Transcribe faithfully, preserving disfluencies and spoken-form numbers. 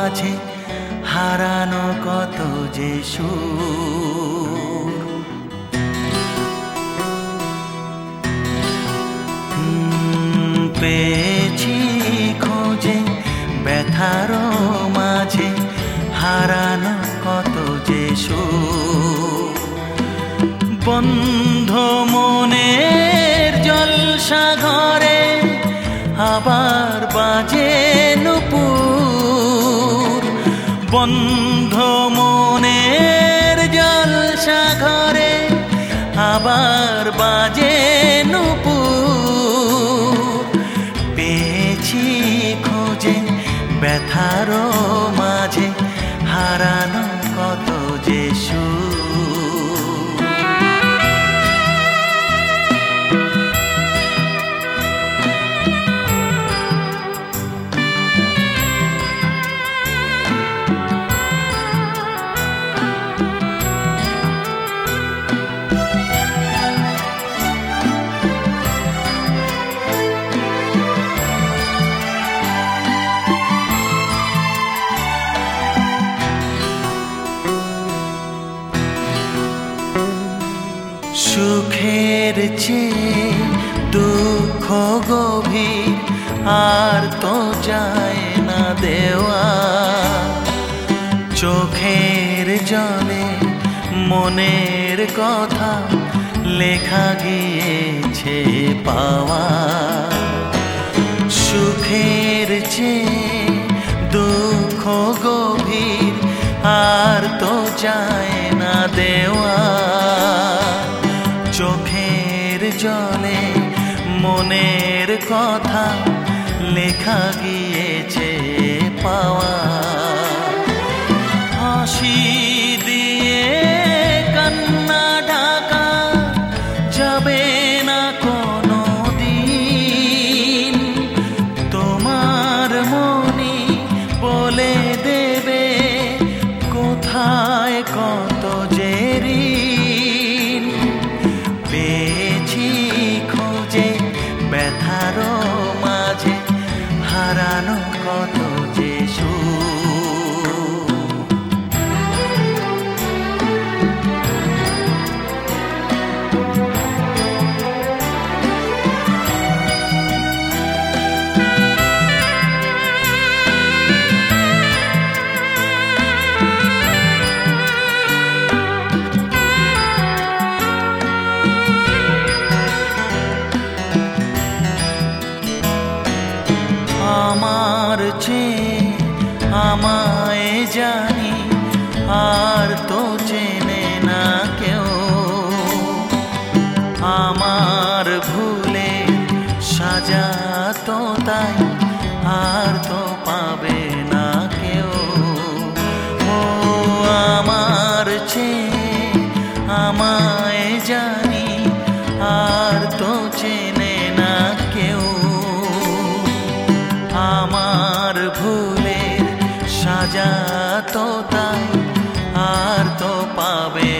মাঝে হারানো কত যে সুর। পেয়েছি খোঁজে ব্যথার মাঝে হারানো কত যে সুর। বন্ধ মনের জলসাঘরে আবার বাজে নূপুর। বন্ধ মনের জলসাঘরে আবার বাজে নূপুর। পেয়েছি খোঁজে ব্যথার মাঝে হারানো কত যে সুর। সুখের চেয়ে দুঃখ গভীর আর তো যায় না দেওয়া। চোখের জলে মনের কথা লেখা গিয়েছে পাওয়া। সুখের চেয়ে দুঃখ গভীর আর তো যায় না দেওয়া। চোখের জলে মনের কথা লেখা গিয়েছে পাওয়া। হাসি দিয়ে কান্না ঢাকা যাবে না কোনো দিন। তোমার মনি বলে দেবে কোথায় কত যে ঋণ। পেয়েছি খোঁজে ব্যথার মাঝে হারানো কত যে সুর। আমার চেয়ে আমায় জানি আর তো চেনে না কেউ। আমার ভুলে সাজা তো তাই আর তো পাবে না কেউ। ও আমার চেয়ে আমায় জানি আর তো চেনে না কেউ। আমার ভুলের সাজা তো তাই আর তো পাবে